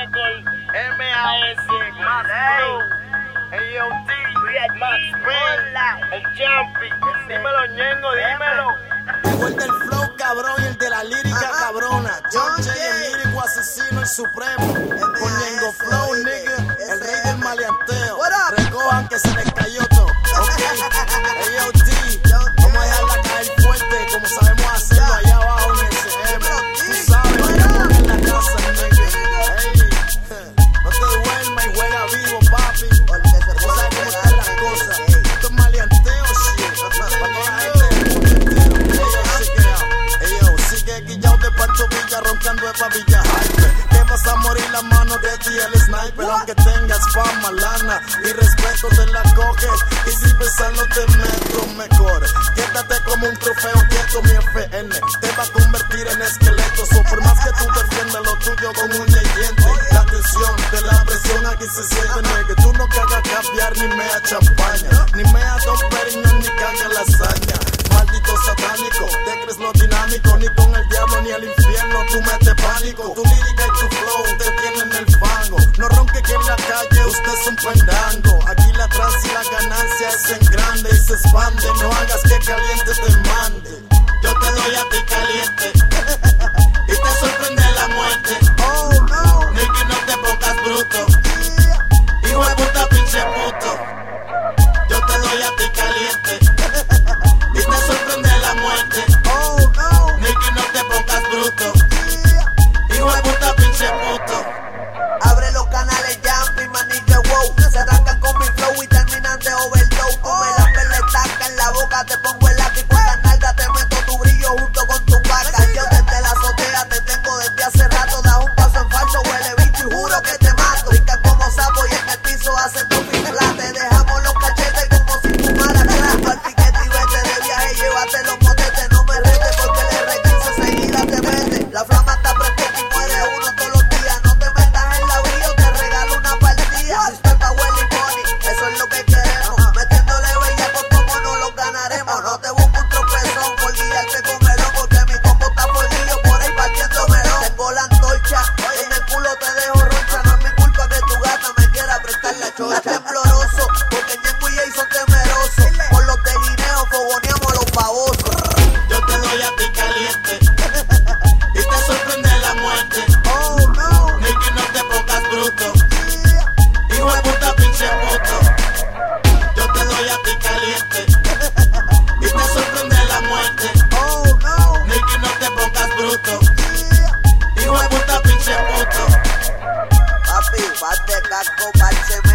Record, MAS, Max Flow, AOT, Max Payne, el Champi. Dímelo, Ñengo, dímelo. Llegó el del flow cabrón y el de la lírica cabrona. John J, el lírico asesino, el supremo. Con Ñengo Flow, nigga, el rey del maleanteo. Recojan que se les cayó todo. Ok, AOT, vamos a dejarla caer fuerte como sabemos hacerlo allá abajo en el CM. Tú sabes, estamos en la casa, nigga. Hey, no te duermas y juega vivo, papi. Tú sabes cómo están las cosas. Esto es maleanteo, shit. Para toda la gente del mundo entero. Sigue guillao de Pancho Villa, roncando de pavilla hype. Que vas a morir las manos de ti el sniper. Aunque tengas fama, lana y respeto te la coges. Y si pensando te meto mejor. Quédate como un trofeo quieto, mi FN te va a convertir en esqueleto. So, por más que tú defiendas lo tuyo con uña y diente, la tensión de la presión aquí se siente, nigga. Tú no cagas caviar ni mea champaña, ni mea dos periños, ni caga lasaña. Maldito satánico, te crees lo dinámico. Ni con el diablo ni el infierno tú metes pánico. Tu lírica y tu flow te tienen el fango. No ronque que en la calle usted es un pendango. Aquí la atrás y la ganancia es en grande y se expande. No hagas que caliente te mande. Yo te doy a ti caliente y te sorprende la muerte. Oh no, ni que no te pongas bruto. Hijo de puta pinche puto. Yo te doy a ti caliente y te sorprende la muerte. Oh no, ni que no te pongas bruto. Hijo de puta pinche puto. Abre los canales Jumpy, manito, wow. Se arrancan con mi flow y terminan de overdose. Tú me la peletaca en la boca, te pongo el lápiz con la nalga, te meto tu brillo junto con tu vaca. Yo desde la azotea te tengo desde hace rato. Das un paso en falso, huele bicho y juro que te mato. Brincan como sapo y en el piso hacen tu fila. Te dejamos los cachetes como si fumara crack. Al piquete y vete de viaje, llévate los motetes. No me retes porque el R15 seguida te mete. La flama está prendida y muere uno todos los días. No te metas en la brillo, te regalo una partida. Estoy pa' Welly Money, eso es lo que queremos. Metiéndole bellacos como no lo ganaremos. No te busco un tropezón por guiarte con melón, porque mi combo está fornillo por ahí partiéndomelo. Tengo la antorcha, en el culo te dejo roncha. No es mi culpa que tu gata me quiera prestar la chocha. Estás tembloroso, porque Ñengo y Jay son temerosos. Por los de guineo fogoneamos a los babosos. Yo te doy a ti caliente y te sorprende la muerte. Oh no, Ni que no te pongas bruto. Hijo de puta pinche puto. Yo te doy a ti caliente y te sorprende la muerte. oh no. Ni que no te pongas bruto. Hijo de puta pinche puto. Papi, vas de casco, parche